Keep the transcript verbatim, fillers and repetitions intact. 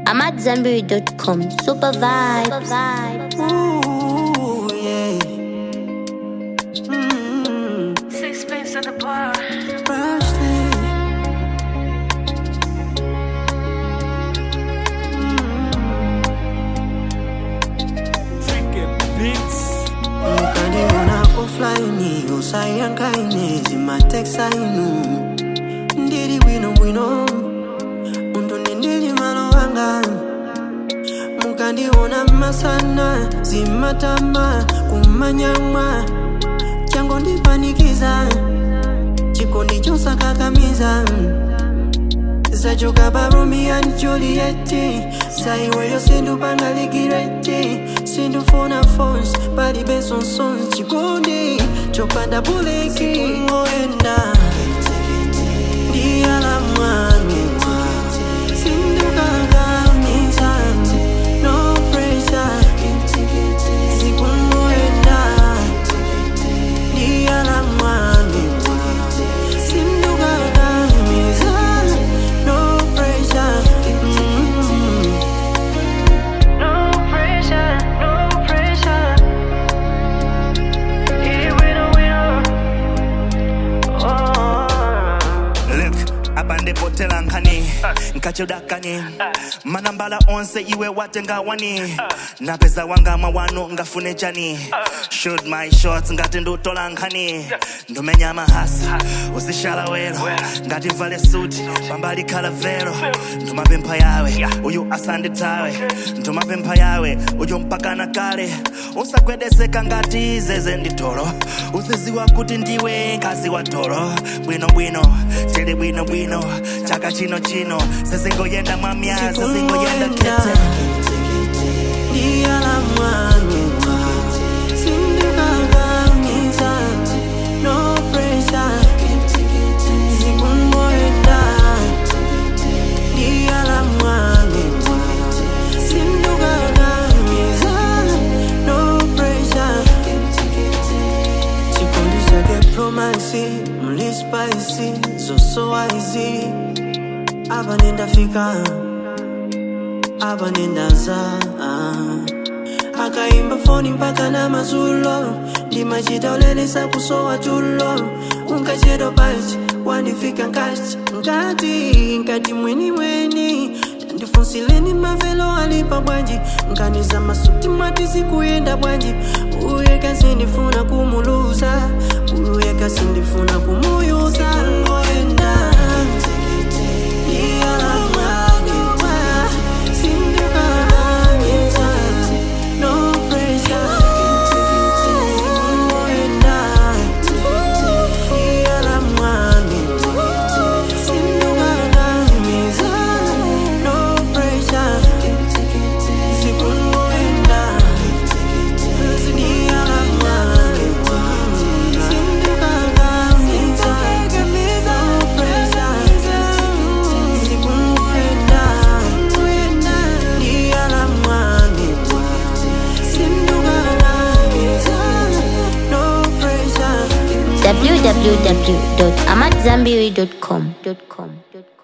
I'm at Zambiri dot com. Super vibe. Super vibe. Ooh, yeah. Mm. Sixpence at the bar. Rusty. Tricky beats. Mukaniona offline, usayankaine zimatexa inu. Ndiri wino wino, undone ndiri malo wanga. Mukandiona masana, zimatama, kumanyama. Chango ndipanikiza, chikondi chosakakamiza. Zachoka pa Romeo and Juliet, saiweyo sindu pangaligireti. Sindu fona phones, pali beson sons. Chikondi, chopanda buleki. Ngoenda, diala mwami wa. Sindu kakamiza, no pressure. Siku ngoenda, diala mwami wa. Sindu kakamiza, no pressure. Mm-hmm. No pressure, no pressure. Here we know, we know. Oh. Look, abande potela nkani nkachudakani manambala onse iwe watenga wani napeza wanga mawano ngafune chani shoot my shots ngati ndutola nkani ndumenya mahasa usishala wero ngati mvale suti pambali khala vero ndumapempha yawe uyu asanditawe ndumapempha yawe uyu mpakana kale usagwedeseka ngati zeze nditolo uziziwa kuti ndiwe ngazi wa tolo bwino bwino tili bwino bwino chaka chino chino sezingoyenda mwamya sezingoyenda kete diala mwami wa. Sindu kakamiza, no pressure. Siku ngoenda, diala mwami wa. Sindu kakamiza, no pressure. Chikondi chake promansi, mli spicy, zoso waizi. Aba nenda fika, aba nenda za. Akaimba foni mpaka na mazulo, ndimachita ulelesa kusowa tulo. Unkachedo pachi, wanifika nkachi. Nkati, nkati mweni mweni. Tandifunsileni mavelo alipa bwanji. Nkaniza masuti mati sikuyenda bwanji. Uye kasi ndifuna kumuluza, uye kasi ndifuna kumuyuza. Ngoenda, diala mwami wa. Sindu kakamiza, no pressure. Ngoenda, diala mwami wa. Sindu kakamiza, no pressure. Siku ngoenda, diala mwami wa. Sindu kakamiza, no pressure. Siku ngoenda, diala mwami wa. Sindu kakamiza, no pressure. w w w dot amat zambiri dot com.